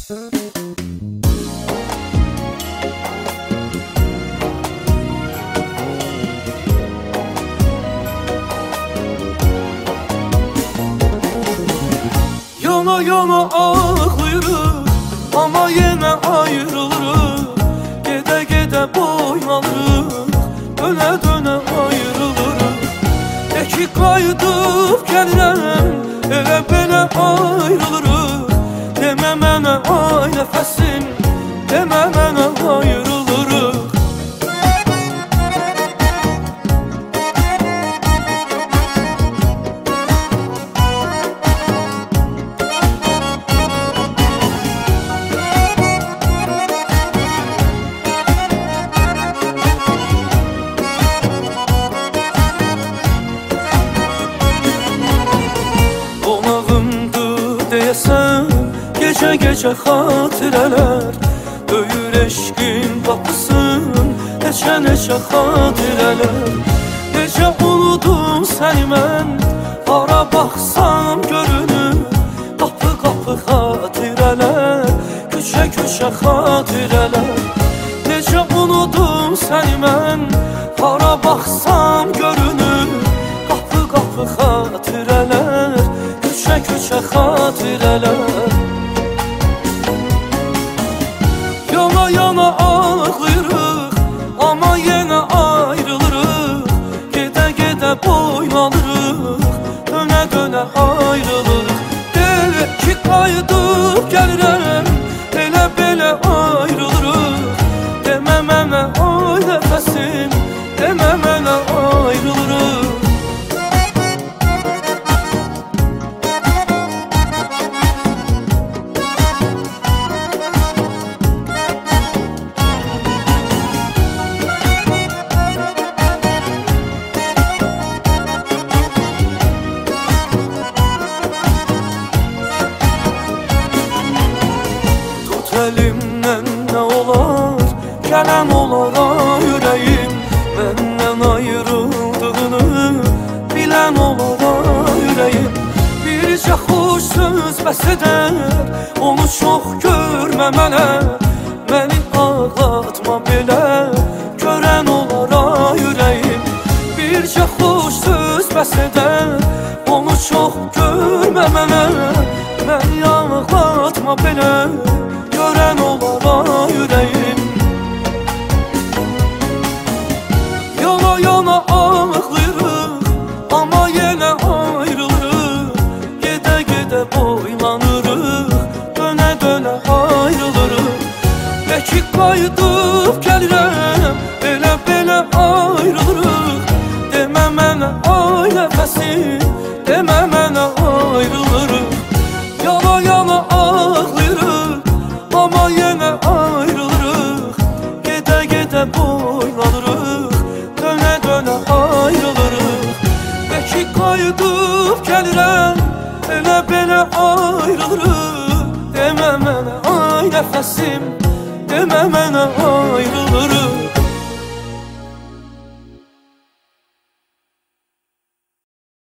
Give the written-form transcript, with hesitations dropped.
Yana yana ağlayırıq, amma yenə ayrılırıq. Gedə gedə boynalırıq, dönə dönə ayrılırıq. De ki qayıdıb gəlirəm, elə belə ayrılırıq. Demə mənə ay nəfəsim, demə mənə ayrılırıq. Gecə-gecə xatirələr döyür eşqin qapısın, neçə-neçə xatirələr. Necə unudum səni mən, hara baxsam görünür. Qapı-qapı xatirələr, küçə-küçə xatirələr. Necə unudum səni mən, hara baxsam görünür. Qapı-qapı xatirələr, küçə-küçə xatirələr. Yana yana ağlayırıq, amma yenə ayrılırıq. Gedə gedə boynalırıq, dönə dönə ayrılırıq. De ki qayıdıb gəlirəm, elə belə ayrılırıq. Demə mənə ay nəfəsim, demə mənə ayrılırıq. Əlimdən nə olar, gələn olara ürəyim. Məndən ayrıldığını bilən olara ürəyim. Bircə xoş söz bəs edər, onu çox görmə mənə. Məni ağlatma belə, görən olara ürəyim. Bircə xoş söz bəs edər, onu çox görmə mənə. Məni ağlatma belə, görən olara ürəyim. Yana yana ağlayırıq, amma yenə ayrılırıq. Gedə gedə boylanırıq, dönə dönə ayrılırıq. De ki qayıdıb gəlirəm, elə belə ayrılırıq. Demə mənə ay nəfəsim, demə mənə ayrılırıq. Yana yana ağlayırıq, amma yenə ayrılırıq. Gedə gedə boylanırıq, dönə dönə ayrılırıq. De ki qayıdıb gəlirəm, elə belə ayrılırıq. Demə mənə ay nəfəsim, demə mənə ayrılırıq.